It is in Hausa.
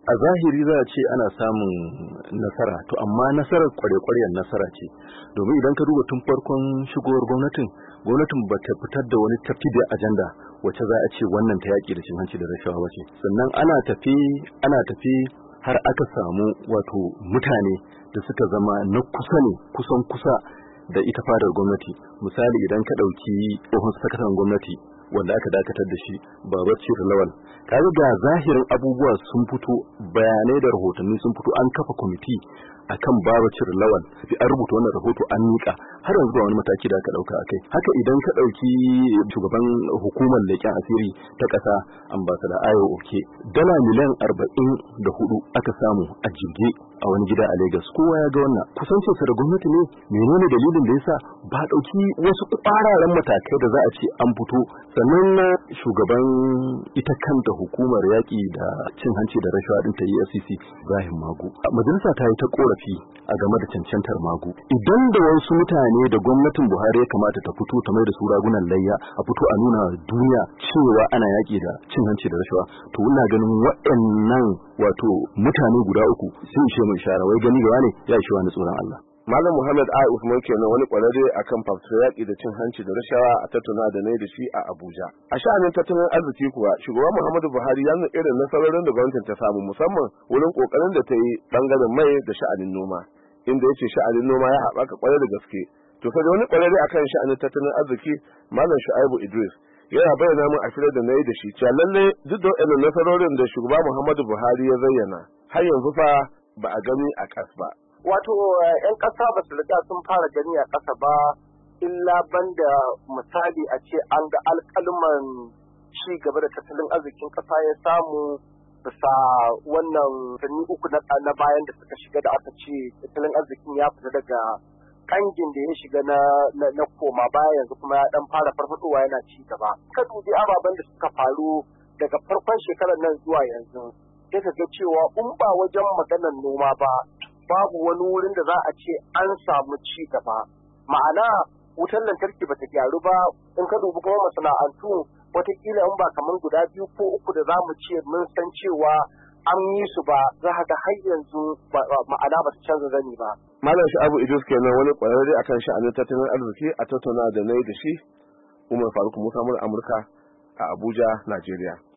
a zahiri za a ce ana samun nasara, to amma nasarar kware-kwaryen nasara ce, domin idan ka duba tun farkon shigowar gwamnatin ba ta fitar da wani tafi da ajanda wacce za a ce wannan ta yaƙi da cin hanci da rashawa ba ce. Sannan ana tafi har aka samu wato mutane da suka zama na kusa ne kusan kusa da ita fadar gwamnati. Misali idan ka ɗauki tsohon sakataren gwamnati wanda aka dakatar da shi, Babacir Lawal, kaga ga zahirin abubuwa sun fito, bayanai da rahotanni sun fito, an kafa kwamiti akan Babacir Lawal, an rubuta wannan rahoto an mika, har yanzu ba wani mataki da aka dauka akai. Haka idan ka dauki shugaban hukumar leƙen asiri ta ƙasa, ambassador Ayo Oke, dala miliyan 44 aka samu a jirge a wani gida a Lagos. Kowa ya ga wannan kusancinsa da gwamnati ne. Menene dalilin da yasa ba dauki wasu ƙwararren matakai da za a ce an fito? Sannan na shugaban ita kanta hukumar yaƙi da cin hanci da rashawa din ta EFCC, Ibrahim Magu, majalisa ta yi ta korafi a game da cancantar Magu. Idan da wasu mutane da gwamnatin Buhari ya kamata ta fito ta mai da su ragunan layya, a fito a nuna duniya cewa ana yaƙi da cin hanci da rashawa, to ina ganin waɗannan wato mutane guda uku sun ishe mu ishara, wai gani ga wane ya ishe wani tsoron Allah. Malam Muhammad A. Usman kenan, wani kwararre akan fafutukar yaƙi da cin hanci da rashawa a tattauna da nayi da shi a Abuja. A sha'anin tattalin arziki kuwa, shugaban Muhammadu Buhari ya nuna irin nasarorin da gwamnatin ta samu, musamman wurin kokarin da ta yi bangaren mai da sha'anin noma, inda yace sha'anin noma ya haɓaka kwarai da gaske. To sai wani kwararre akan sha'anin tattalin arziki, Malam Shu'aibu Idris, yana bayyana min a firar da nayi da shi cewa lalle duk da waɗannan nasarorin da shugaba Muhammadu Buhari ya zayyana, har yanzu fa ba a gani a ƙas ba. Wato 'yan ƙasa ba su riga sun fara gani a ƙasa ba, illa banda misali a ce an ga alƙalman ci gaba da tattalin arzikin ƙasa ya samu bisa wannan watanni uku na bayan da suka shiga, da aka ce tattalin arzikin ya fita daga kangin da ya shiga na koma baya, yanzu kuma ya dan fara farfadowa yana ci gaba. Ka dubi ababen da suka faru daga farkon shekarar nan zuwa yanzu, sai ka ga cewa in ba wajen maganar noma ba, babu wani wurin da za a ce an samu ci gaba. Ma'ana wutar lantarki bata gyaru ba, in ka dubi kuma masana'antu watakila in ba kamar guda 2 ko 3 da za mu ce mun san cewa an yi su ba, za ka ga har yanzu ma'ana ba su canza zani ba. Malam Shu'aibu Idris kenan, wani kwararre akan sha'anin tattalin arziki a tattauna da nayi da shi. Umar Faruk Musa, Amurka a Abuja, Najeriya.